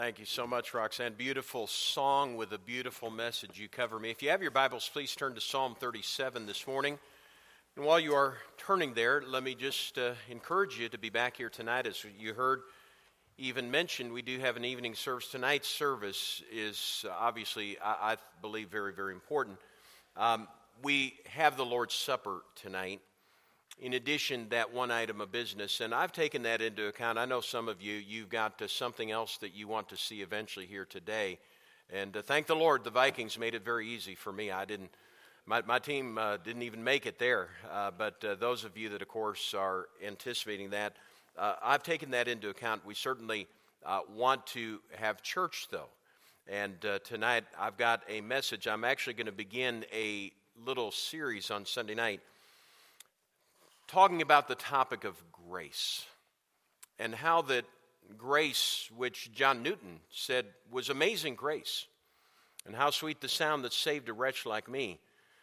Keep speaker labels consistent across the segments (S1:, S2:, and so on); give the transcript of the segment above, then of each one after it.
S1: Thank you so much, Roxanne. Beautiful song with a beautiful message. You cover me. If you have your Bibles, please turn to Psalm 37 this morning. And while you are turning there, let me just encourage you to be back here tonight. As you heard even mentioned, we do have an evening service. Tonight's service is obviously, I believe, very, very important. We have the Lord's Supper tonight. In addition, that one item of business, and I've taken that into account. I know some of you've got something else that you want to see eventually here today. And thank the Lord, the Vikings made it very easy for me. My team didn't even make it there. But those of you that, of course, are anticipating that, I've taken that into account. We certainly want to have church, though. And tonight, I've got a message. I'm actually going to begin a little series on Sunday night talking about the topic of grace and how that grace, which John Newton said was amazing grace, and how sweet the sound that saved a wretch like me.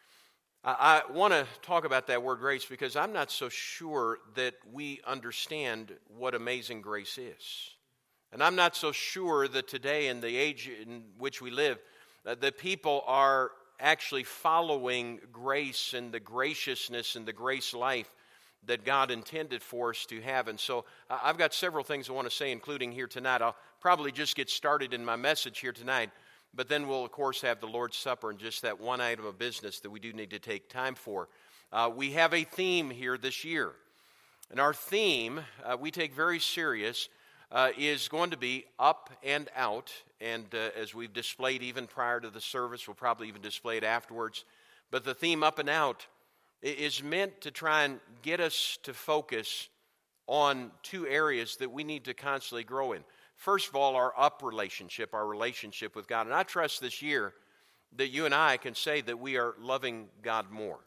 S1: I want to talk about that word grace because I'm not so sure that we understand what amazing grace is. And I'm not so sure that today, in the age in which we live, that people are actually following grace and the graciousness and the grace life that God intended for us to have. And so I've got several things I want to say, including here tonight. I'll probably just get started in my message here tonight, but then we'll, of course, have the Lord's Supper and just that one item of business that we do need to take time for. We have a theme here this year, and our theme, we take very serious, is going to be up and out, and as we've displayed even prior to the service, we'll probably even display it afterwards, but the theme up and out is meant to try and get us to focus on two areas that we need to constantly grow in. First of all, our up relationship, our relationship with God. And I trust this year that you and I can say that we are loving God more.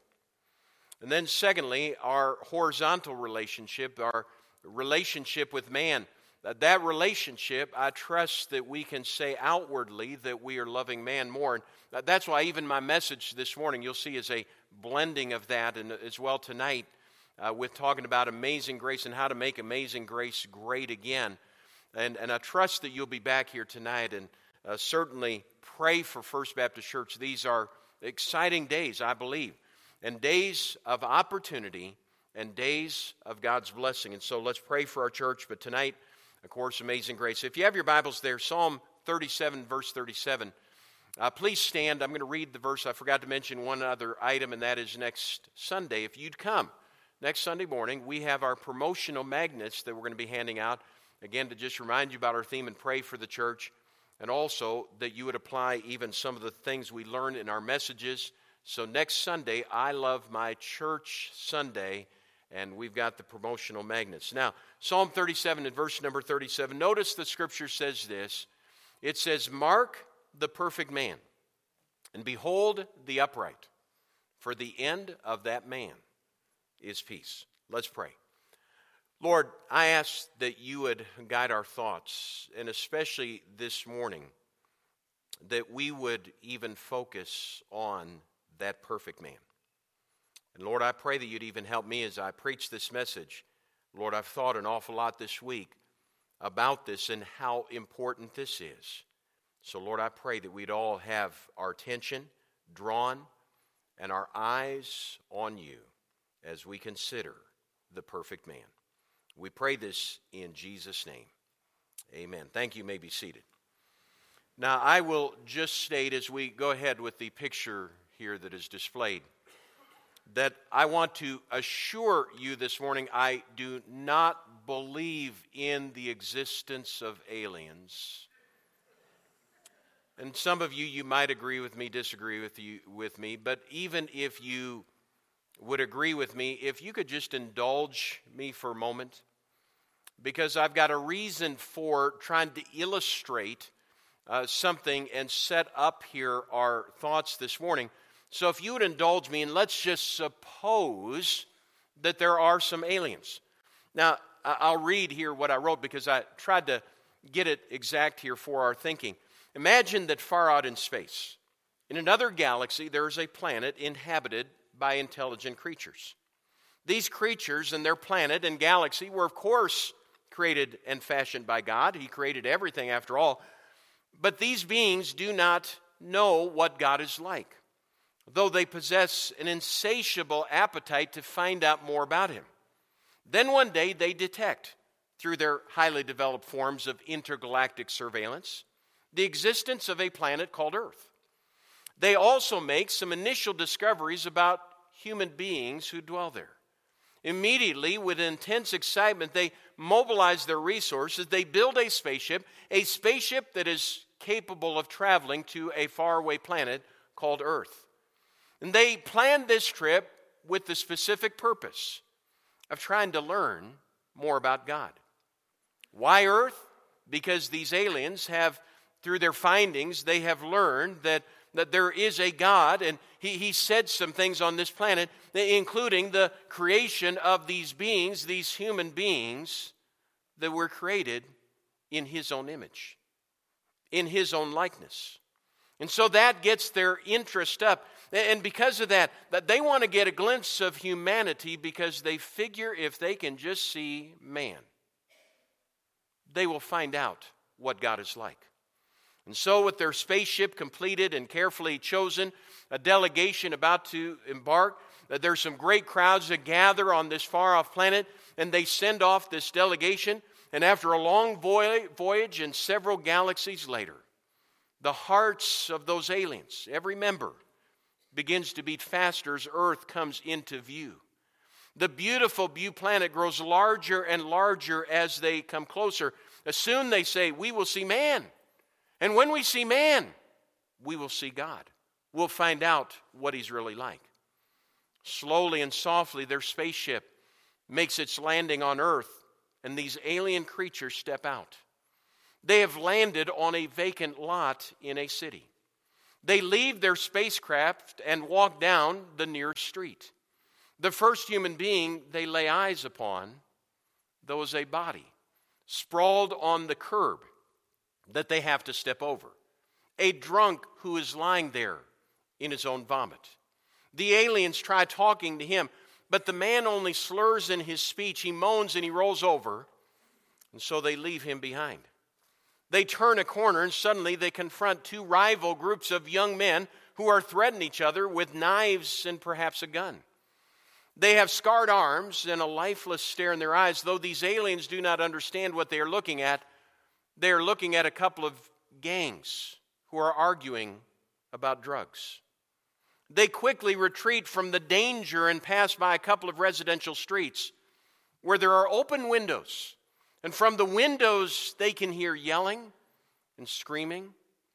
S1: And then secondly, our horizontal relationship, our relationship with man. That relationship, I trust that we can say outwardly that we are loving man more. And that's why even my message this morning, you'll see, is a blending of that, and as well tonight with talking about amazing grace and how to make amazing grace great again. And I trust that you'll be back here tonight, and certainly pray for First Baptist Church. These are exciting days, I believe, and days of opportunity and days of God's blessing. And so let's pray for our church. But tonight, of course, amazing grace. If you have your Bibles there, Psalm 37, verse 37, please stand. I'm going to read the verse. I forgot to mention one other item, and that is next Sunday. If you'd come next Sunday morning, we have our promotional magnets that we're going to be handing out. Again, to just remind you about our theme and pray for the church, and also that you would apply even some of the things we learn in our messages. So next Sunday, I Love My Church Sunday, and we've got the promotional magnets. Now, Psalm 37 and verse number 37, notice the scripture says this. It says, "Mark the perfect man, and behold the upright, for the end of that man is peace." Let's pray. Lord, I ask that you would guide our thoughts, and especially this morning, that we would even focus on that perfect man. And Lord, I pray that you'd even help me as I preach this message. Lord, I've thought an awful lot this week about this and how important this is. So Lord, I pray that we'd all have our attention drawn and our eyes on you as we consider the perfect man. We pray this in Jesus' name. Amen. Thank you. You may be seated. Now, I will just state as we go ahead with the picture here that is displayed, that I want to assure you this morning, I do not believe in the existence of aliens. And some of you might agree with me, disagree with me, but even if you would agree with me, if you could just indulge me for a moment, because I've got a reason for trying to illustrate something and set up here our thoughts this morning. So if you would indulge me, and let's just suppose that there are some aliens. Now, I'll read here what I wrote because I tried to get it exact here for our thinking. Imagine that far out in space, in another galaxy, there is a planet inhabited by intelligent creatures. These creatures and their planet and galaxy were, of course, created and fashioned by God. He created everything, after all. But these beings do not know what God is like, though they possess an insatiable appetite to find out more about him. Then one day they detect, through their highly developed forms of intergalactic surveillance, the existence of a planet called Earth. They also make some initial discoveries about human beings who dwell there. Immediately, with intense excitement, they mobilize their resources. They build a spaceship that is capable of traveling to a faraway planet called Earth. And they plan this trip with the specific purpose of trying to learn more about God. Why Earth? Because these aliens have, through their findings, they have learned that there is a God, and he said some things on this planet, including the creation of these beings, these human beings that were created in his own image, in his own likeness. And so that gets their interest up. And because of that they want to get a glimpse of humanity, because they figure if they can just see man, they will find out what God is like. And so with their spaceship completed and carefully chosen, a delegation about to embark, there's some great crowds that gather on this far-off planet, and they send off this delegation. And after a long voyage and several galaxies later, the hearts of those aliens, every member, begins to beat faster as Earth comes into view. The beautiful View planet grows larger and larger as they come closer. Soon they say, we will see man. And when we see man, we will see God. We'll find out what he's really like. Slowly and softly, their spaceship makes its landing on Earth, and these alien creatures step out. They have landed on a vacant lot in a city. They leave their spacecraft and walk down the nearest street. The first human being they lay eyes upon, though, is a body sprawled on the curb that they have to step over. A drunk who is lying there in his own vomit. The aliens try talking to him, but the man only slurs in his speech. He moans and he rolls over, and so they leave him behind. They turn a corner, and suddenly they confront two rival groups of young men who are threatening each other with knives and perhaps a gun. They have scarred arms and a lifeless stare in their eyes. Though these aliens do not understand what they are looking at, they are looking at a couple of gangs who are arguing about drugs. They quickly retreat from the danger and pass by a couple of residential streets where there are open windows. And from the windows, they can hear yelling and screaming,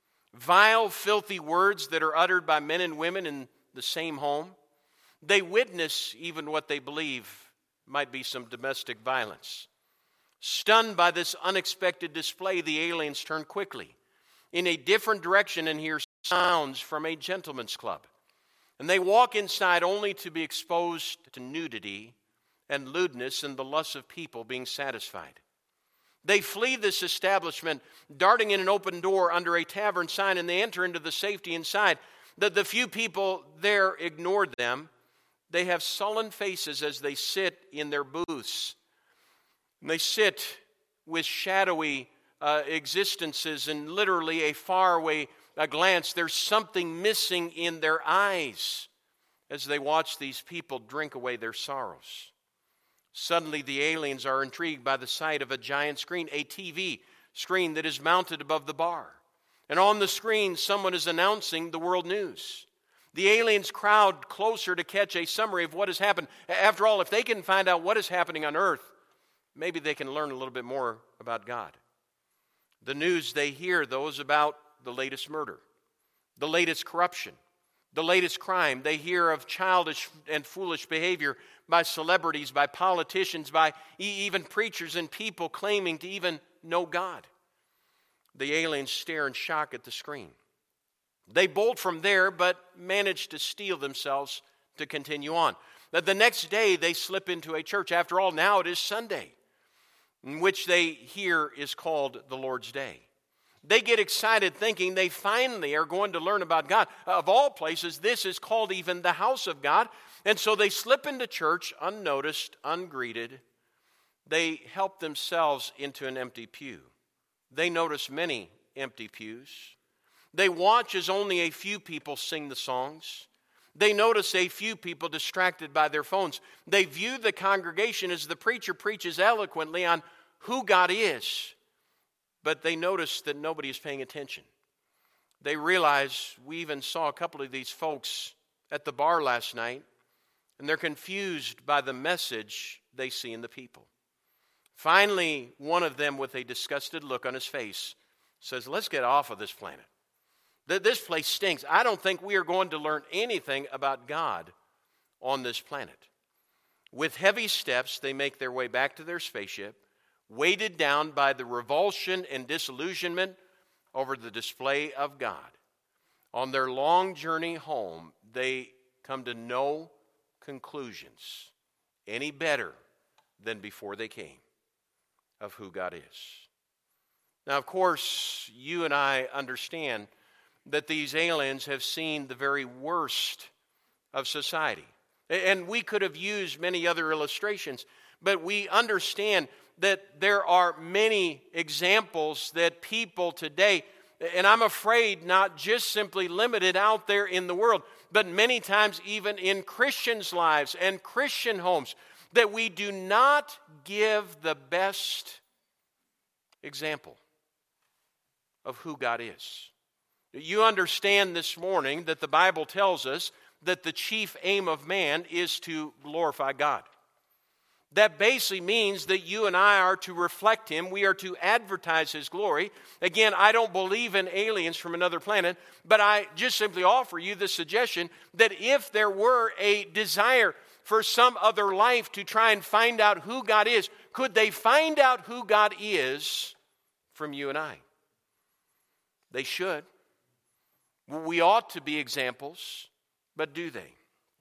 S1: vile, filthy words that are uttered by men and women in the same home. They witness even what they believe might be some domestic violence. Stunned by this unexpected display, the aliens turn quickly in a different direction and hear sounds from a gentleman's club. And they walk inside only to be exposed to nudity and lewdness and the lust of people being satisfied. They flee this establishment, darting in an open door under a tavern sign, and they enter into the safety inside. The few people there ignored them. They have sullen faces as they sit in their booths. And they sit with shadowy existences and literally a faraway glance. There's something missing in their eyes as they watch these people drink away their sorrows. Suddenly, the aliens are intrigued by the sight of a giant screen, a TV screen that is mounted above the bar. And on the screen, someone is announcing the world news. The aliens crowd closer to catch a summary of what has happened. After all, if they can find out what is happening on Earth, maybe they can learn a little bit more about God. The news they hear, though, is about the latest murder, the latest corruption, the latest crime. They hear of childish and foolish behavior by celebrities, by politicians, by even preachers and people claiming to even know God. The aliens stare in shock at the screen. They bolt from there, but manage to steel themselves to continue on. The next day, they slip into a church. After all, now it is Sunday, in which they hear is called the Lord's Day. They get excited thinking they finally are going to learn about God. Of all places, this is called even the house of God. And so they slip into church unnoticed, ungreeted. They help themselves into an empty pew. They notice many empty pews. They watch as only a few people sing the songs. They notice a few people distracted by their phones. They view the congregation as the preacher preaches eloquently on who God is, but they notice that nobody is paying attention. They realize, we even saw a couple of these folks at the bar last night, and they're confused by the message they see in the people. Finally, one of them, with a disgusted look on his face, says, let's get off of this planet. This place stinks. I don't think we are going to learn anything about God on this planet. With heavy steps, they make their way back to their spaceship, weighted down by the revulsion and disillusionment over the display of God. On their long journey home, they come to no conclusions any better than before they came of who God is. Now, of course, you and I understand that these aliens have seen the very worst of society. And we could have used many other illustrations, but we understand that there are many examples that people today, and I'm afraid not just simply limited out there in the world, but many times even in Christians' lives and Christian homes, that we do not give the best example of who God is. You understand this morning that the Bible tells us that the chief aim of man is to glorify God. That basically means that you and I are to reflect Him. We are to advertise His glory. Again, I don't believe in aliens from another planet, but I just simply offer you the suggestion that if there were a desire for some other life to try and find out who God is, could they find out who God is from you and I? They should. We ought to be examples, but do they?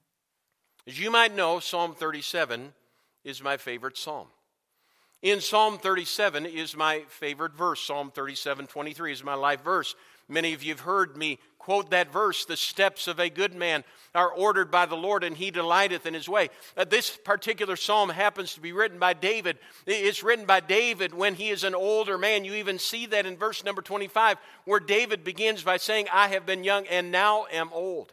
S1: As you might know, Psalm 37 is my favorite psalm. In Psalm 37 is my favorite verse. Psalm 37:23 is my life verse. Many of you have heard me quote that verse, the steps of a good man are ordered by the Lord, and he delighteth in his way. This particular psalm happens to be written by David. It's written by David when he is an older man. You even see that in verse number 25, where David begins by saying, I have been young and now am old.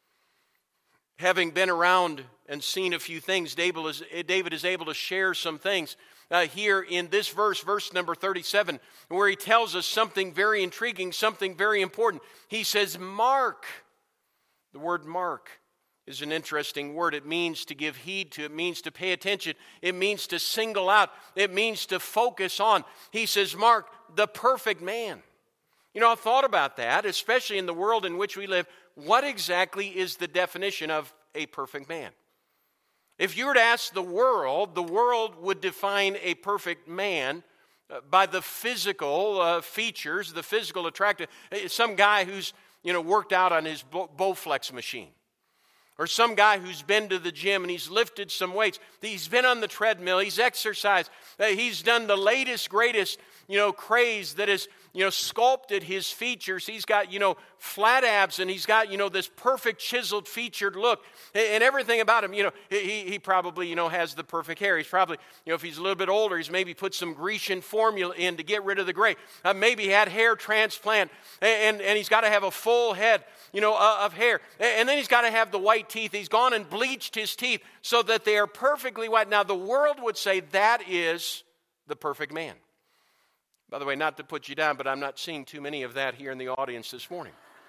S1: Having been around and seen a few things, David is able to share some things here in this verse number 37, where he tells us something very intriguing, something very important. He says, mark. The word mark is an interesting word. It means to give heed to. It means to pay attention. It means to single out. It means to focus on. He says, mark the perfect man. You know, I've thought about that, especially in the world in which we live. What exactly is the definition of a perfect man? If you were to ask the world would define a perfect man by the physical features, the physical attractive. Some guy who's, worked out on his Bowflex machine. Or some guy who's been to the gym and he's lifted some weights. He's been on the treadmill. He's exercised. He's done the latest, greatest, craze that has, sculpted his features. He's got, flat abs, and he's got, this perfect chiseled featured look, and everything about him. He probably, has the perfect hair. He's probably, if he's a little bit older, he's maybe put some Grecian formula in to get rid of the gray. Maybe he had hair transplant, and he's got to have a full head, of hair. And then he's got to have the white teeth. He's gone and bleached his teeth so that they are perfectly white. Now, the world would say that is the perfect man. By the way, not to put you down, but I'm not seeing too many of that here in the audience this morning.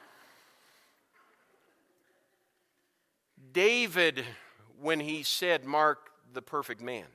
S1: David, when he said, mark the perfect man,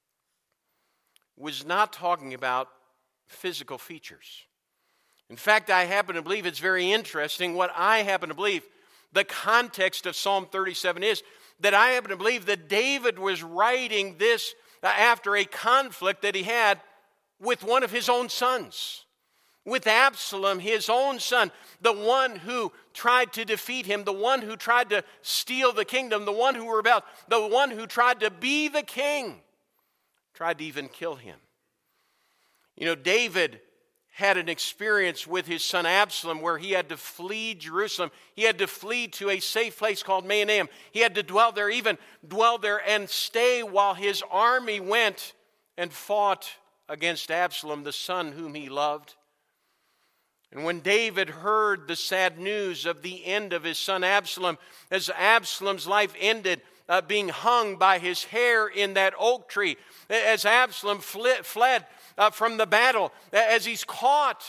S1: was not talking about physical features. In fact, I happen to believe it's very interesting. What I happen to believe, the context of Psalm 37 is that I happen to believe that David was writing this after a conflict that he had with one of his own sons, with Absalom, his own son, the one who tried to defeat him, the one who tried to steal the kingdom, the one who rebelled, the one who tried to be the king, tried to even kill him. David had an experience with his son Absalom where he had to flee Jerusalem. He had to flee to a safe place called Mahanaim. He had to dwell there and stay while his army went and fought against Absalom, the son whom he loved. And when David heard the sad news of the end of his son Absalom, as Absalom's life ended, being hung by his hair in that oak tree, as Absalom fled from the battle, as he's caught,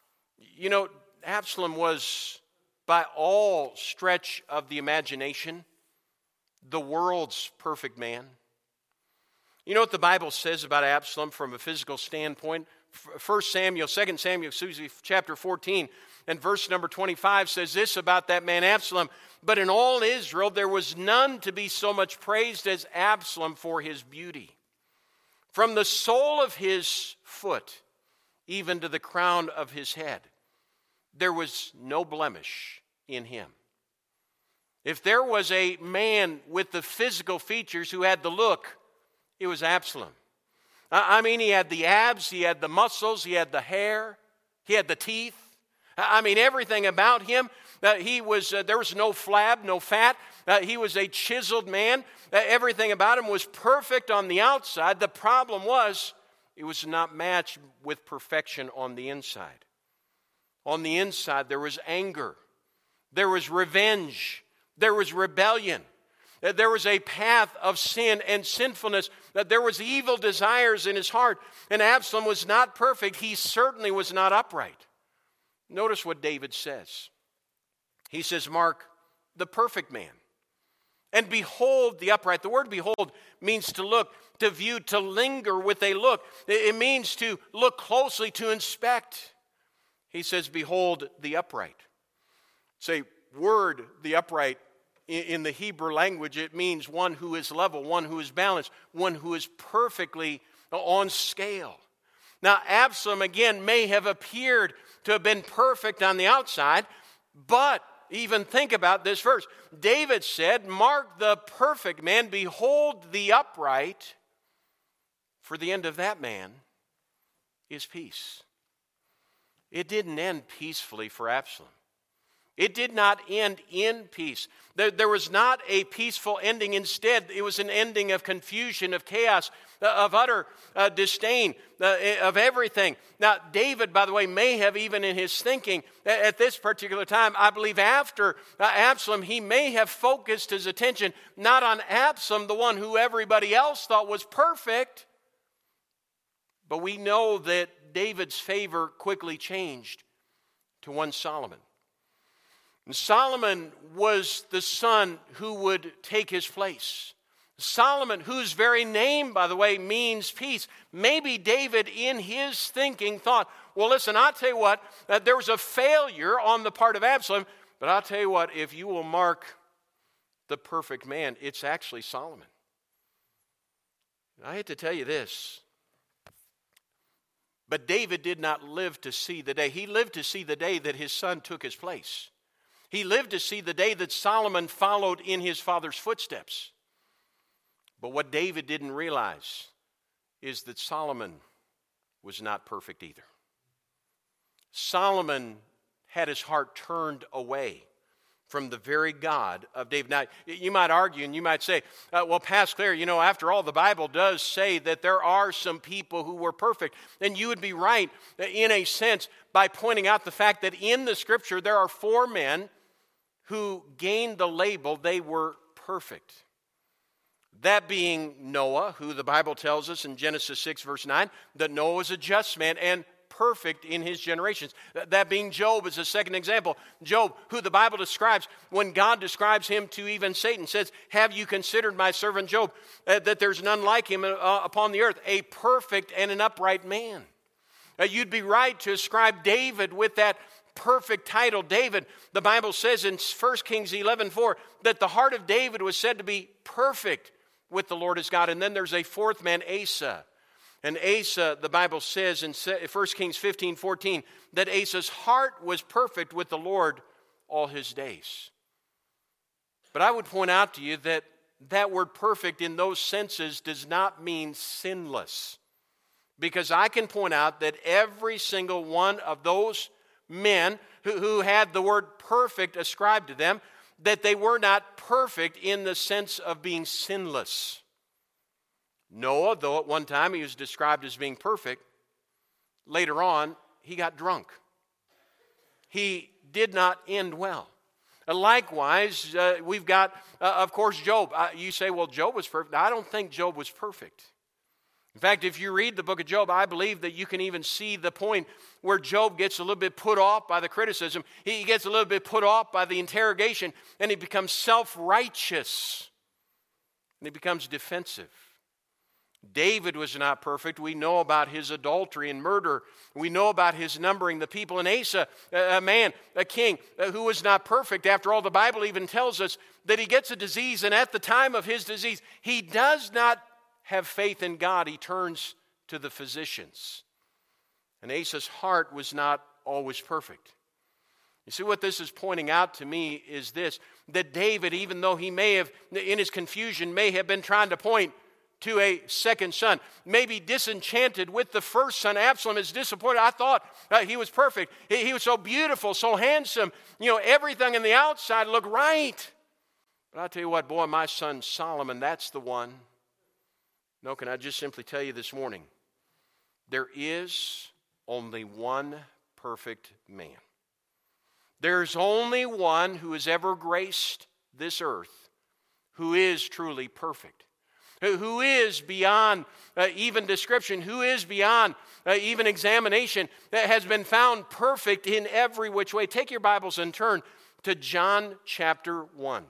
S1: Absalom was, by all stretch of the imagination, the world's perfect man. You know what the Bible says about Absalom from a physical standpoint? 2 Samuel, chapter 14, and verse number 25 says this about that man Absalom. But in all Israel there was none to be so much praised as Absalom for his beauty. From the sole of his foot, even to the crown of his head, there was no blemish in him. If there was a man with the physical features who had the look, it was Absalom. I mean, he had the abs, he had the muscles, he had the hair, he had the teeth. I mean, everything about him. There was no flab, no fat. He was a chiseled man. Everything about him was perfect on the outside. The problem was, it was not matched with perfection on the inside. On the inside, there was anger. There was revenge. There was rebellion. There was a path of sin and sinfulness. There was evil desires in his heart. And Absalom was not perfect. He certainly was not upright. Notice what David says. He says, mark the perfect man, and behold the upright. The word behold means to look, to view, to linger with a look. It means to look closely, to inspect. He says, behold the upright. Say, word, the upright, in the Hebrew language, it means one who is level, one who is balanced, one who is perfectly on scale. Now, Absalom, again, may have appeared to have been perfect on the outside, but even think about this verse. David said, mark the perfect man, behold the upright, for the end of that man is peace. It didn't end peacefully for Absalom. It did not end in peace. There was not a peaceful ending. Instead, it was an ending of confusion, of chaos, of utter disdain, of everything. Now, David, by the way, may have even in his thinking at this particular time, I believe after Absalom, he may have focused his attention not on Absalom, the one who everybody else thought was perfect, but we know that David's favor quickly changed to one Solomon. And Solomon was the son who would take his place. Solomon, whose very name, by the way, means peace. Maybe David, in his thinking, thought, well, listen, I'll tell you what, there was a failure on the part of Absalom, but I'll tell you what, if you will mark the perfect man, it's actually Solomon. I hate to tell you this, but David did not live to see the day. He lived to see the day that his son took his place. He lived to see the day that Solomon followed in his father's footsteps. But what David didn't realize is that Solomon was not perfect either. Solomon had his heart turned away from the very God of David. Now, you might argue and you might say, well, Pastor Claire, after all, the Bible does say that there are some people who were perfect. And you would be right in a sense by pointing out the fact that in the Scripture there are 4 men who gained the label they were perfect. That being Noah, who the Bible tells us in Genesis 6 verse 9, that Noah was a just man and perfect in his generations. That being Job is a second example. Job, who the Bible describes, when God describes him to even Satan, says, have you considered my servant Job, that there's none like him upon the earth, a perfect and an upright man. You'd be right to ascribe David with that perfect title. David, the Bible says in 1 Kings 11:4 that the heart of David was said to be perfect with the Lord his God. And then there's a 4th man, Asa. And Asa, the Bible says in 1 Kings 15:14 that Asa's heart was perfect with the Lord all his days. But I would point out to you that that word perfect in those senses does not mean sinless. Because I can point out that every single one of those men who had the word perfect ascribed to them, that they were not perfect in the sense of being sinless. Noah, though at one time he was described as being perfect, later on he got drunk. he did not end well. Likewise, we've got, of course, Job. You say, well, Job was perfect. I don't think Job was perfect. In fact, if you read the book of Job, I believe that you can even see the point where Job gets a little bit put off by the criticism. He gets a little bit put off by the interrogation, and he becomes self-righteous. And he becomes defensive. David was not perfect. We know about his adultery and murder. We know about his numbering the people. And Asa, a king who was not perfect. After all, the Bible even tells us that he gets a disease, and at the time of his disease, he does not have faith in God. He turns to the physicians. And Asa's heart was not always perfect. You see, what this is pointing out to me is this, that David, even though he may have, in his confusion, may have been trying to point to a second son, maybe disenchanted with the first son. Absalom is disappointed. I thought he was perfect. He was so beautiful, so handsome. Everything in the outside looked right. But I'll tell you what, boy, my son Solomon, that's the one. No, can I just simply tell you this morning, there is only one perfect man. There's only one who has ever graced this earth who is truly perfect, who is beyond even description, who is beyond even examination, that has been found perfect in every which way. Take your Bibles and turn to John chapter 1.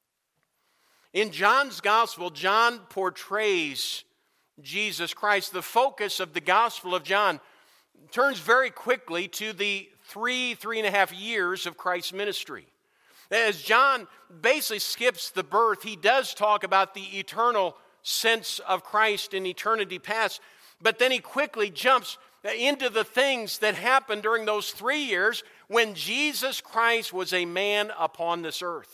S1: In John's gospel, John portrays Jesus Christ. The focus of the gospel of John turns very quickly to the 3.5 years of Christ's ministry. As John basically skips the birth, he does talk about the eternal sense of Christ in eternity past, but then he quickly jumps into the things that happened during those 3 years when Jesus Christ was a man upon this earth.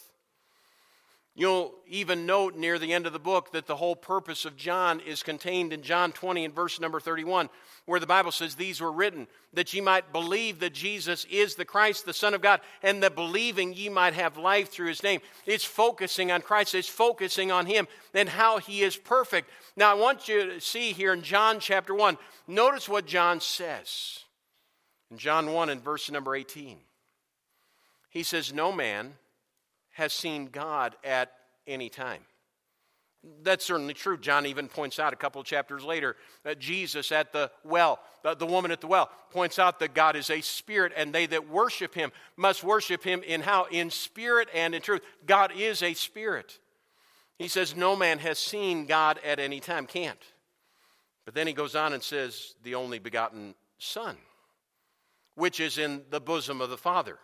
S1: You'll even note near the end of the book that the whole purpose of John is contained in John 20 and verse number 31, where the Bible says, "These were written that ye might believe that Jesus is the Christ, the Son of God, and that believing ye might have life through his name." It's focusing on Christ. It's focusing on him and how he is perfect. Now, I want you to see here in John chapter 1, notice what John says. In John 1 and verse number 18, he says, "No man has seen God at any time." That's certainly true. John even points out a couple of chapters later that Jesus at the well, the woman at the well, points out that God is a spirit, and they that worship him must worship him in how? In spirit and in truth. God is a spirit. He says no man has seen God at any time. Can't. But then he goes on and says the only begotten Son, which is in the bosom of the Father.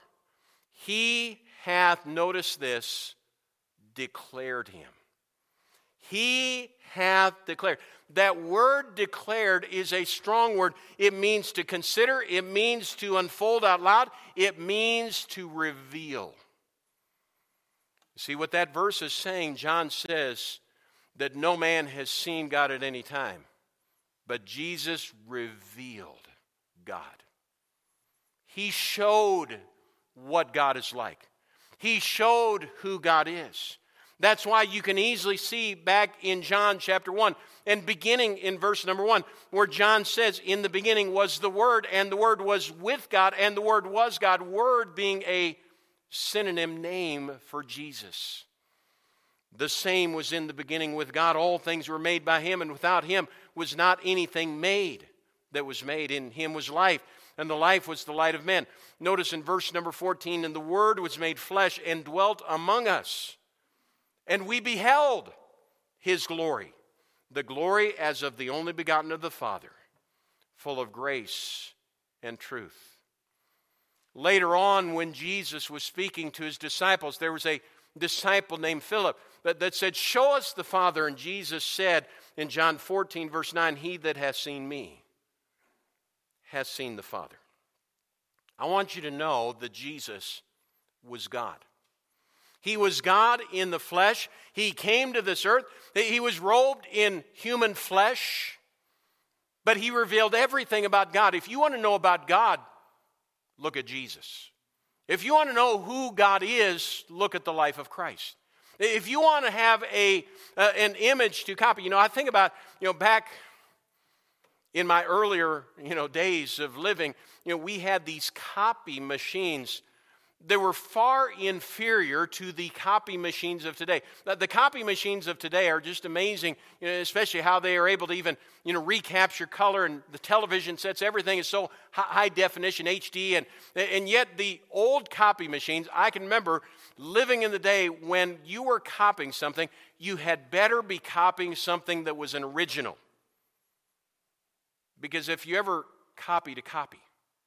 S1: He hath, notice this, declared him. He hath declared. That word declared is a strong word. It means to consider. It means to unfold out loud. It means to reveal. See what that verse is saying? John says that no man has seen God at any time, but Jesus revealed God. He showed what God is like. He showed who God is. That's why you can easily see back in John chapter 1 and beginning in verse number 1 where John says, "In the beginning was the Word, and the Word was with God, and the Word was God." Word being a synonym name for Jesus. "The same was in the beginning with God. All things were made by him, and without him was not anything made that was made. In him was life, and the life was the light of men." Notice in verse number 14, "And the Word was made flesh and dwelt among us. And we beheld his glory, the glory as of the only begotten of the Father, full of grace and truth." Later on, when Jesus was speaking to his disciples, there was a disciple named Philip that said, "Show us the Father." And Jesus said in John 14, verse 9, "He that has seen me has seen the Father." I want you to know that Jesus was God. He was God in the flesh. He came to this earth. He was robed in human flesh, but he revealed everything about God. If you want to know about God, look at Jesus. If you want to know who God is, look at the life of Christ. If you want to have an image to copy, I think about, back In my earlier, days of living, we had these copy machines. They were far inferior to the copy machines of today. The copy machines of today are just amazing, especially how they are able to even, recapture color, and the television sets, everything is so high definition, HD, and yet the old copy machines, I can remember living in the day when you were copying something, you had better be copying something that was an original. Because if you ever copied a copy,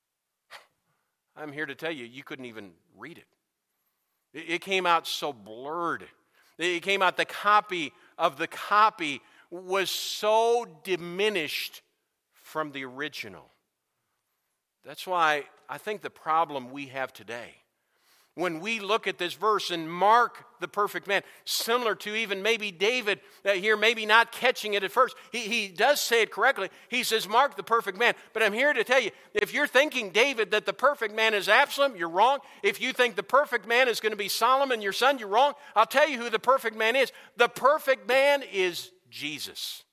S1: I'm here to tell you, you couldn't even read it. It came out so blurred. It came out, the copy of the copy was so diminished from the original. That's why I think the problem we have today, when we look at this verse and mark the perfect man, similar to even maybe David here, maybe not catching it at first. He does say it correctly. He says, mark the perfect man. But I'm here to tell you, if you're thinking, David, that the perfect man is Absalom, you're wrong. If you think the perfect man is going to be Solomon, your son, you're wrong. I'll tell you who the perfect man is. The perfect man is Jesus.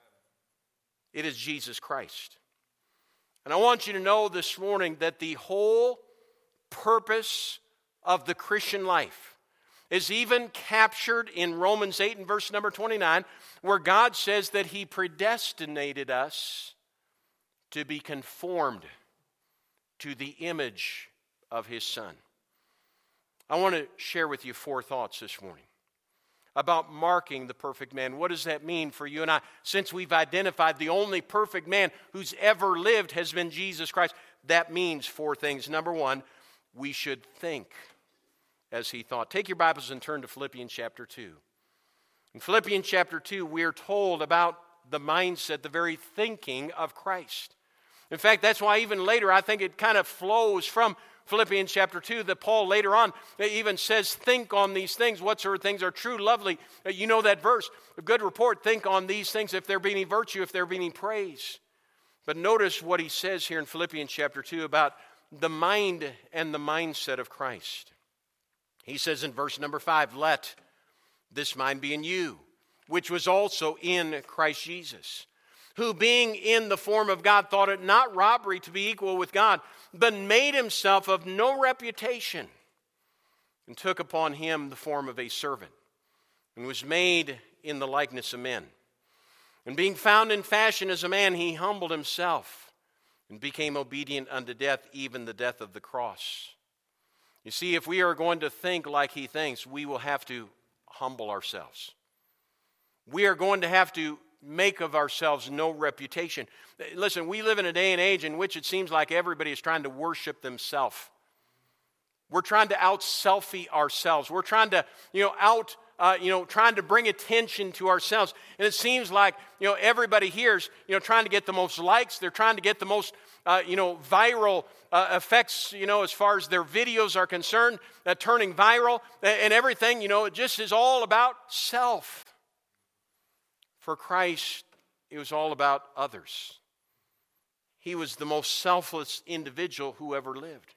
S1: It is Jesus Christ. And I want you to know this morning that the whole purpose of the Christian life is even captured in Romans 8 and verse number 29, where God says that He predestinated us to be conformed to the image of His Son. I want to share with you 4 thoughts this morning about marking the perfect man. What does that mean for you and I? Since we've identified the only perfect man who's ever lived has been Jesus Christ, that means 4 things. Number 1, we should think as He thought. Take your Bibles and turn to Philippians chapter 2. In Philippians chapter 2, we are told about the mindset, the very thinking of Christ. In fact, that's why even later, I think it kind of flows from Philippians chapter 2, that Paul later on even says, think on these things, whatsoever things are true, lovely. You know that verse, a good report, think on these things, if there be any virtue, if there be any praise. But notice what he says here in Philippians chapter 2 about the mind and the mindset of Christ. He says in verse number 5, let this mind be in you, which was also in Christ Jesus, who being in the form of God thought it not robbery to be equal with God, but made himself of no reputation, and took upon him the form of a servant, and was made in the likeness of men. And being found in fashion as a man, he humbled himself, and became obedient unto death, even the death of the cross. You see, if we are going to think like he thinks, we will have to humble ourselves. We are going to have to make of ourselves no reputation. Listen, we live in a day and age in which it seems like everybody is trying to worship themselves. We're trying to out-selfie ourselves. We're trying to, trying to bring attention to ourselves. And it seems like, everybody here is, trying to get the most likes. They're trying to get the most, viral effects, as far as their videos are concerned, turning viral and everything, it just is all about self. For Christ, it was all about others. He was the most selfless individual who ever lived.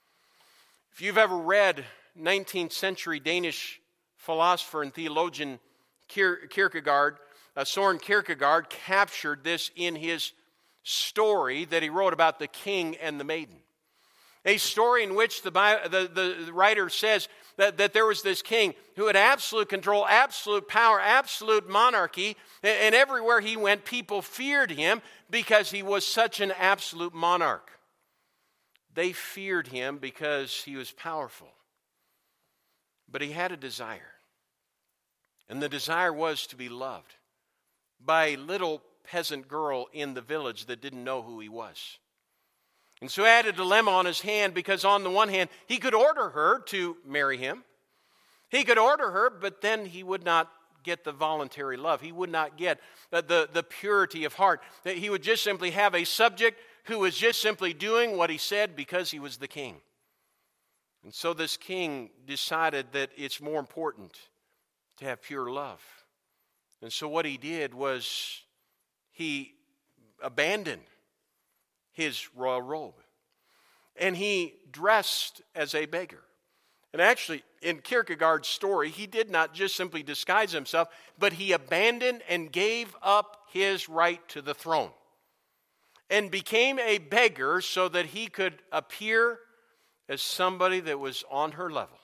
S1: If you've ever read 19th century Danish philosopher and theologian Kierkegaard, Søren Kierkegaard captured this in his story that he wrote about the king and the maiden. A story in which the writer says that there was this king who had absolute control, absolute power, absolute monarchy, and everywhere he went, people feared him because he was such an absolute monarch. They feared him because he was powerful. But he had a desire. And the desire was to be loved by a little peasant girl in the village that didn't know who he was. And so he had a dilemma on his hand, because on the one hand, he could order her to marry him. He could order her, but then he would not get the voluntary love. He would not get the purity of heart. That he would just simply have a subject who was just simply doing what he said because he was the king. And so this king decided that it's more important to have pure love. And so what he did was he abandoned his royal robe, and he dressed as a beggar. And actually, in Kierkegaard's story, he did not just simply disguise himself, but he abandoned and gave up his right to the throne. and became a beggar so that he could appear as somebody that was on her level.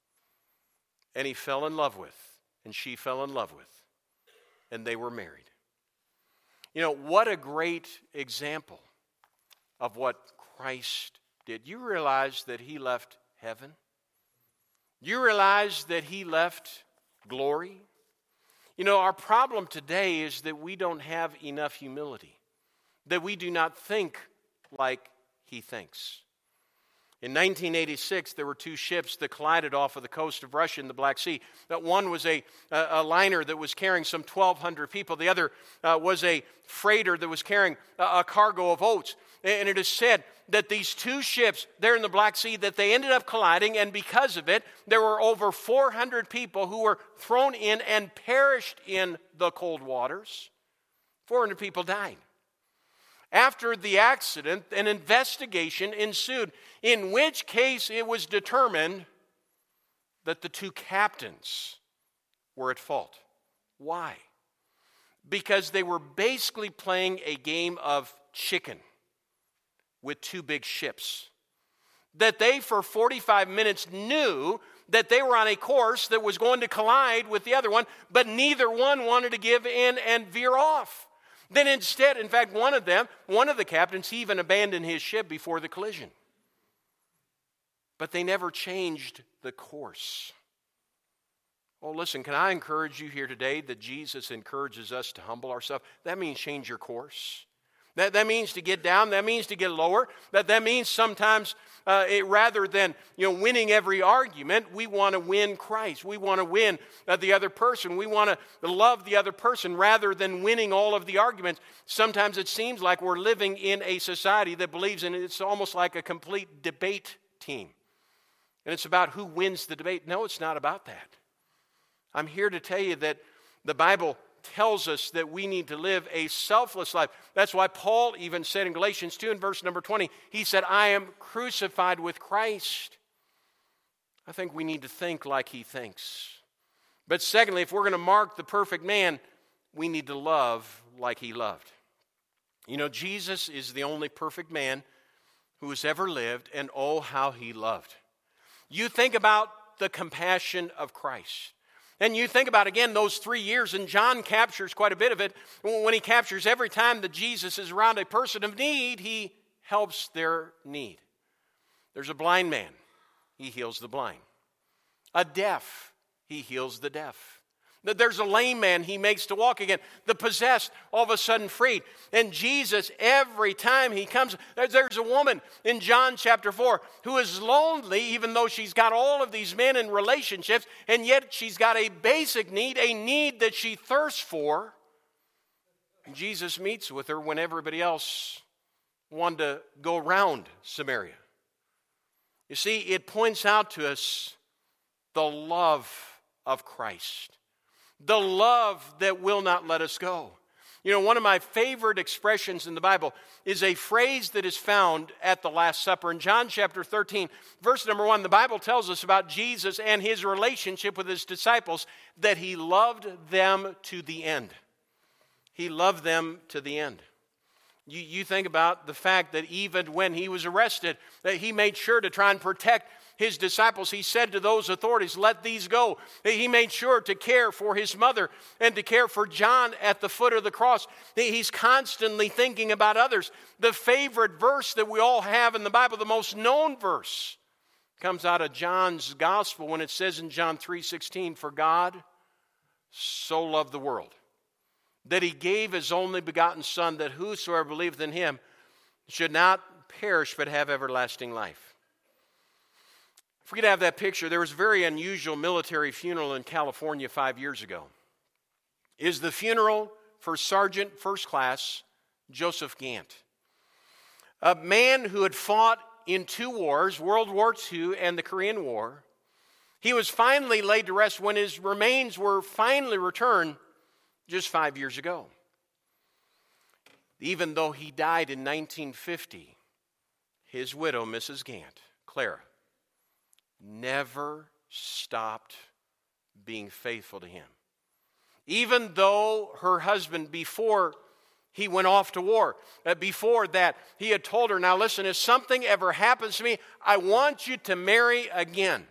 S1: And he fell in love with, and she fell in love with, and they were married. You know, what a great example of what Christ did. You realize that he left heaven? You realize that he left glory? You know, our problem today is that we don't have enough humility, that we do not think like he thinks. In 1986, there were two ships that collided off of the coast of Russia in the Black Sea. That one was a liner that was carrying some 1,200 people. The other was a freighter that was carrying a cargo of oats. And it is said that these two ships there in the Black Sea, that they ended up colliding, and because of it, there were over 400 people who were thrown in and perished in the cold waters. 400 people died. After the accident, an investigation ensued, in which case it was determined that the two captains were at fault. Why? Because they were basically playing a game of chicken with two big ships. That they, for 45 minutes, knew that they were on a course that was going to collide with the other one, but neither one wanted to give in and veer off. Then instead, in fact, one of the captains, he even abandoned his ship before the collision. But they never changed the course. Oh, listen, can I encourage you here today that Jesus encourages us to humble ourselves? That means change your course. That means to get down. That means to get lower. That means sometimes rather than winning every argument, we want to win Christ. We want to win the other person. We want to love the other person rather than winning all of the arguments. Sometimes it seems like we're living in a society that believes in it. It's almost like a complete debate team. And it's about who wins the debate. No, it's not about that. I'm here to tell you that the Bible tells us that we need to live a selfless life. That's why Paul even said in Galatians 2 and verse number 20, he said, I am crucified with Christ. I think we need to think like he thinks. But secondly, if we're going to mark the perfect man, we need to love like he loved. You know, Jesus is the only perfect man who has ever lived, and oh, how he loved. You think about the compassion of Christ. And you think about, again, those 3 years, and John captures quite a bit of it. When he captures every time that Jesus is around a person of need, he helps their need. There's a blind man, he heals the blind. A deaf, he heals the deaf. There's a lame man he makes to walk again. The possessed, all of a sudden freed. And Jesus, every time he comes, there's a woman in John chapter 4 who is lonely, even though she's got all of these men in relationships, and yet she's got a basic need, a need that she thirsts for. And Jesus meets with her when everybody else wanted to go around Samaria. You see, it points out to us the love of Christ. The love that will not let us go. You know, one of my favorite expressions in the Bible is a phrase that is found at the Last Supper. In John chapter 13, verse number 1, the Bible tells us about Jesus and his relationship with his disciples, that he loved them to the end. He loved them to the end. You think about the fact that even when he was arrested, that he made sure to try and protect his disciples. He said to those authorities, let these go. He made sure to care for his mother and to care for John at the foot of the cross. He's constantly thinking about others. The favorite verse that we all have in the Bible, the most known verse, comes out of John's gospel when it says in John 3:16, for God so loved the world, that he gave his only begotten Son, that whosoever believeth in him should not perish but have everlasting life. If we could have that picture, there was a very unusual military funeral in California 5 years ago. It is the funeral for Sergeant First Class Joseph Gant, a man who had fought in 2 wars, World War II and the Korean War. He was finally laid to rest when his remains were finally returned just 5 years ago. Even though he died in 1950, his widow, Mrs. Gant, Clara, never stopped being faithful to him. Even though her husband, before he went off to war. Before that, he had told her, now listen, if something ever happens to me, I want you to marry again.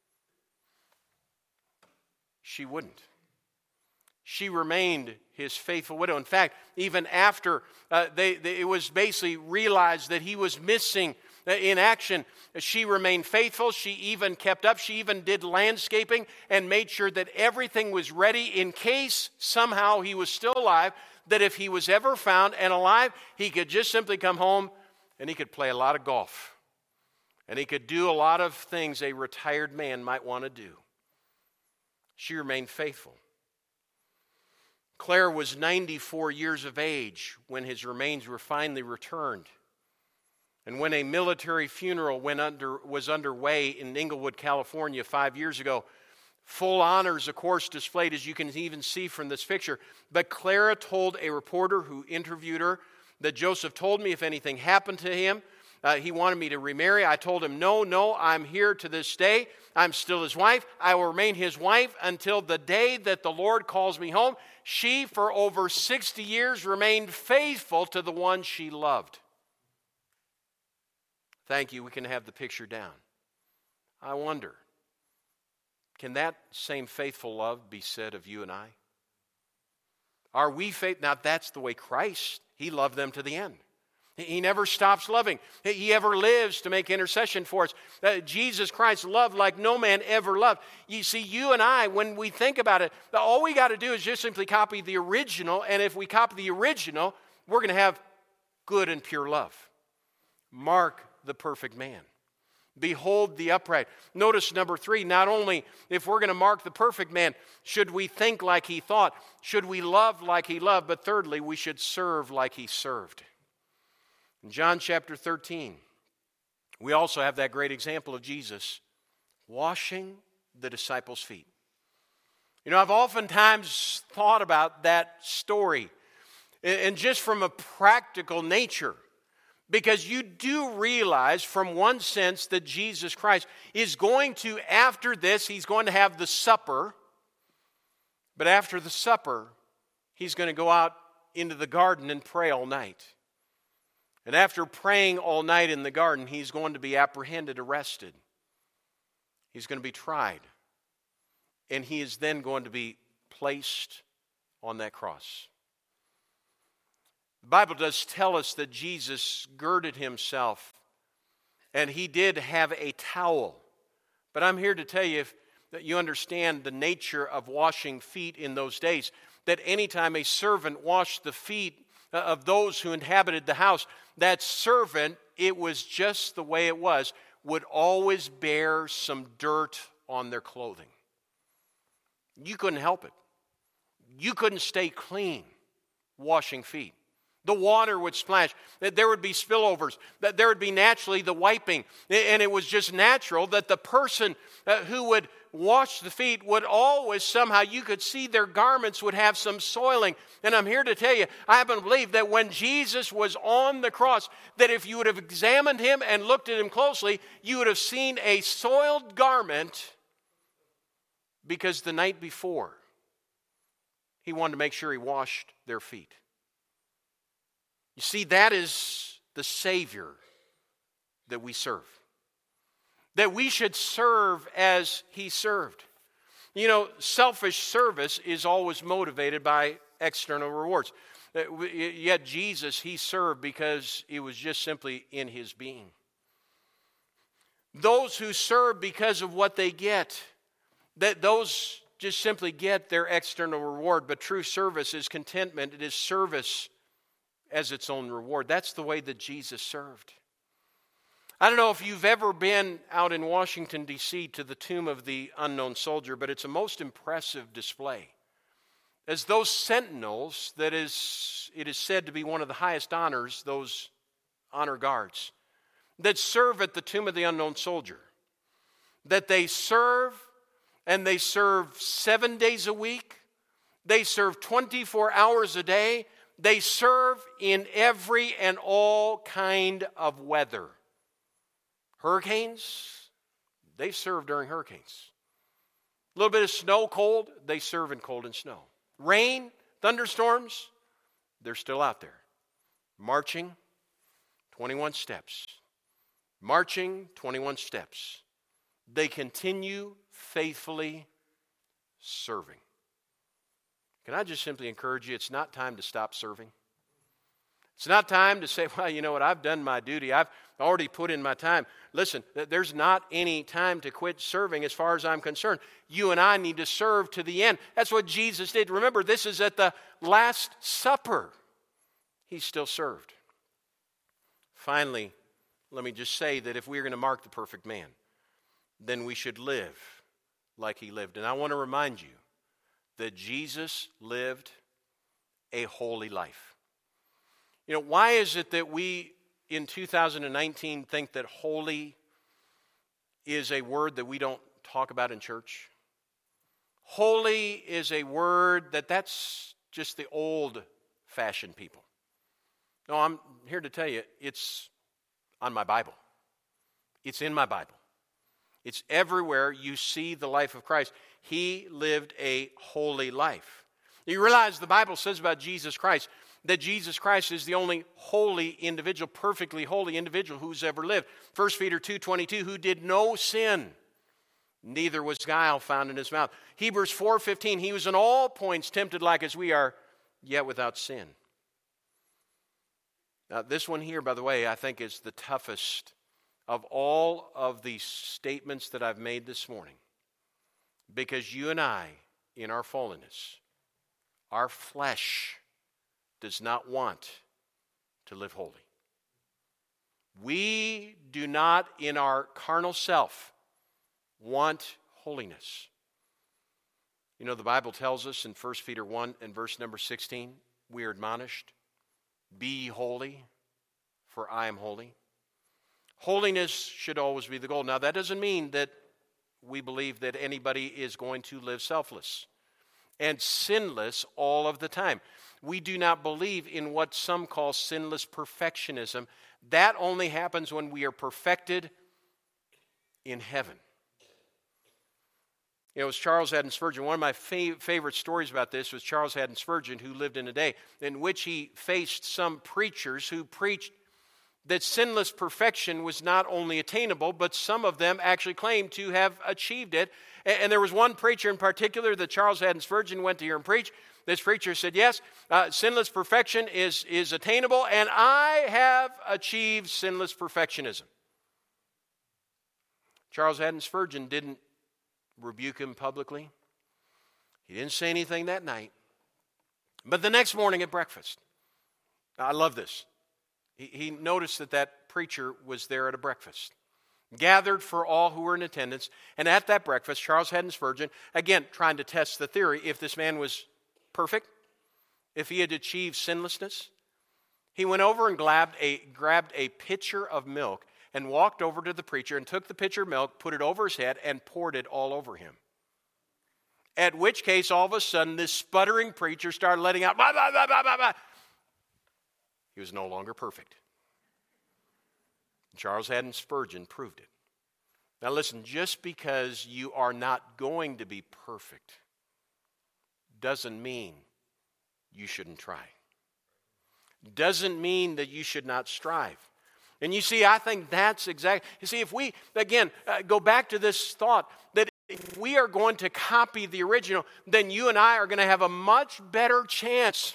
S1: She wouldn't. She remained his faithful widow. In fact, even after it was basically realized that he was missing in action, she remained faithful. She even kept up. She even did landscaping and made sure that everything was ready in case somehow he was still alive, that if he was ever found and alive, he could just simply come home and he could play a lot of golf. And he could do a lot of things a retired man might want to do. She remained faithful. Clare was 94 years of age when his remains were finally returned. And when a military funeral was underway in Inglewood, California 5 years ago, full honors, of course, displayed, as you can even see from this picture. But Clara told a reporter who interviewed her that Joseph told me if anything happened to him, he wanted me to remarry. I told him, no, I'm here to this day. I'm still his wife. I will remain his wife until the day that the Lord calls me home. She, for over 60 years, remained faithful to the one she loved. Thank you. We can have the picture down. I wonder, can that same faithful love be said of you and I? Are we faithful? Now, that's the way Christ, he loved them to the end. He never stops loving. He ever lives to make intercession for us. Jesus Christ loved like no man ever loved. You see, you and I, when we think about it, all we got to do is just simply copy the original. And if we copy the original, we're going to have good and pure love. Mark the perfect man. Behold the upright. Notice number 3, not only if we're going to mark the perfect man, should we think like he thought, should we love like he loved, but thirdly, we should serve like he served. In John chapter 13, we also have that great example of Jesus washing the disciples' feet. You know, I've oftentimes thought about that story, and just from a practical nature, because you do realize from one sense that Jesus Christ is going to, after this, he's going to have the supper, but after the supper, he's going to go out into the garden and pray all night. And after praying all night in the garden, he's going to be apprehended, arrested. He's going to be tried. And he is then going to be placed on that cross. The Bible does tell us that Jesus girded himself, and he did have a towel. But I'm here to tell you, that you understand the nature of washing feet in those days, that anytime a servant washed the feet of those who inhabited the house, that servant, it was just the way it was, would always bear some dirt on their clothing. You couldn't help it. You couldn't stay clean washing feet. The water would splash. There would be spillovers. There would be naturally the wiping. And it was just natural that the person who would wash the feet would always somehow, you could see their garments would have some soiling. And I'm here to tell you, I happen to believe that when Jesus was on the cross, that if you would have examined him and looked at him closely, you would have seen a soiled garment, because the night before, he wanted to make sure he washed their feet. You see, that is the Savior that we serve. That we should serve as he served. You know, selfish service is always motivated by external rewards. Yet Jesus, he served because it was just simply in his being. Those who serve because of what they get, that those just simply get their external reward. But true service is contentment. It is service as its own reward. That's the way that Jesus served. I don't know if you've ever been out in Washington, D.C. to the Tomb of the Unknown Soldier, but it's a most impressive display. As those sentinels, it is said to be one of the highest honors, those honor guards, that serve at the Tomb of the Unknown Soldier, that they serve, and they serve 7 days a week, they serve 24 hours a day, they serve in every and all kind of weather. Hurricanes, they serve during hurricanes. A little bit of snow, cold, they serve in cold and snow. Rain, thunderstorms, they're still out there. Marching, 21 steps. Marching, 21 steps. They continue faithfully serving. Can I just simply encourage you, it's not time to stop serving. It's not time to say, well, you know what, I've done my duty. I've already put in my time. Listen, there's not any time to quit serving as far as I'm concerned. You and I need to serve to the end. That's what Jesus did. Remember, this is at the Last Supper. He still served. Finally, let me just say that if we're going to mark the perfect man, then we should live like he lived. And I want to remind you that Jesus lived a holy life. You know, why is it that we in 2019 think that holy is a word that we don't talk about in church? Holy is a word that's just the old-fashioned people. No, I'm here to tell you, it's on my Bible. It's in my Bible. It's everywhere you see the life of Christ. He lived a holy life. You realize the Bible says about Jesus Christ that Jesus Christ is the only holy individual, perfectly holy individual who's ever lived. 1 Peter 2:22, who did no sin, neither was guile found in his mouth. Hebrews 4:15, he was in all points tempted like as we are, yet without sin. Now, this one here, by the way, I think is the toughest of all of the statements that I've made this morning. Because you and I, in our fallenness, our flesh does not want to live holy. We do not, in our carnal self, want holiness. You know, the Bible tells us in 1 Peter 1 and verse number 16, we are admonished, be ye holy, for I am holy. Holiness should always be the goal. Now, that doesn't mean that we believe that anybody is going to live selfless and sinless all of the time. We do not believe in what some call sinless perfectionism. That only happens when we are perfected in heaven. You know, it was Charles Haddon Spurgeon. One of my favorite stories about this was Charles Haddon Spurgeon, who lived in a day in which he faced some preachers who preached that sinless perfection was not only attainable, but some of them actually claimed to have achieved it. And there was one preacher in particular that Charles Haddon Spurgeon went to hear him preach. This preacher said, yes, sinless perfection is attainable, and I have achieved sinless perfectionism. Charles Haddon Spurgeon didn't rebuke him publicly. He didn't say anything that night. But the next morning at breakfast, I love this. He noticed that preacher was there at a breakfast, gathered for all who were in attendance. And at that breakfast, Charles Haddon Spurgeon, again, trying to test the theory, if this man was perfect, if he had achieved sinlessness, he went over and grabbed a pitcher of milk and walked over to the preacher and took the pitcher of milk, put it over his head, and poured it all over him. At which case, all of a sudden, this sputtering preacher started letting out, blah, blah, blah, blah, blah, blah. He was no longer perfect. Charles Haddon Spurgeon proved it. Now listen, just because you are not going to be perfect doesn't mean you shouldn't try. Doesn't mean that you should not strive. And you see, I think that's exactly, you see, if we, again, go back to this thought that if we are going to copy the original, then you and I are going to have a much better chance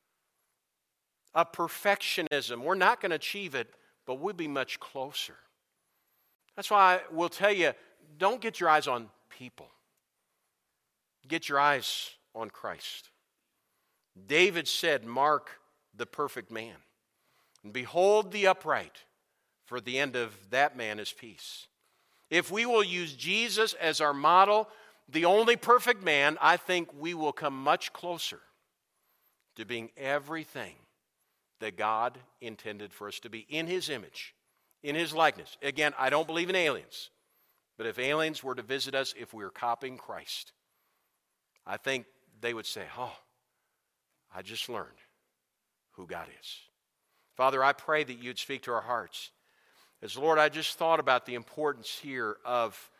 S1: of perfectionism. We're not going to achieve it, but we'll be much closer. That's why I will tell you, don't get your eyes on people. Get your eyes on Christ. David said, mark the perfect man, and behold the upright, for the end of that man is peace. If we will use Jesus as our model, the only perfect man, I think we will come much closer to being everything that God intended for us to be, in His image, in His likeness. Again, I don't believe in aliens, but if aliens were to visit us, if we were copying Christ, I think they would say, oh, I just learned who God is. Father, I pray that you'd speak to our hearts. As Lord, I just thought about the importance here of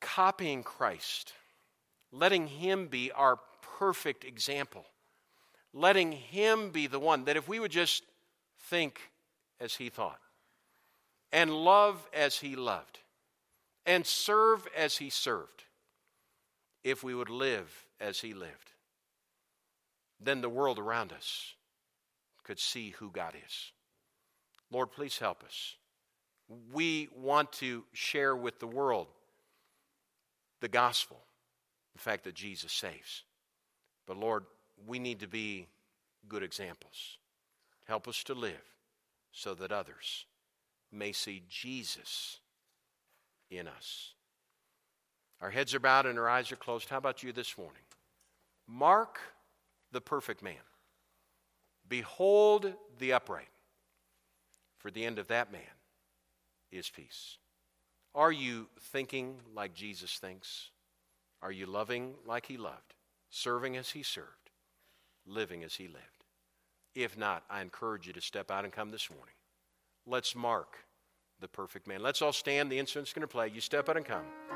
S1: copying Christ, letting Him be our perfect example. letting him be the one, that if we would just think as he thought, and love as he loved, and serve as he served, if we would live as he lived, then the world around us could see who God is. Lord, please help us. We want to share with the world the gospel, the fact that Jesus saves. But Lord, we need to be good examples. Help us to live so that others may see Jesus in us. Our heads are bowed and our eyes are closed. How about you this morning? Mark the perfect man. Behold the upright. For the end of that man is peace. Are you thinking like Jesus thinks? Are you loving like he loved? Serving as he served? Living as he lived? If not, I encourage you to step out and come this morning. Let's mark the perfect man. Let's all stand. The instrument's going to play. You step out and come.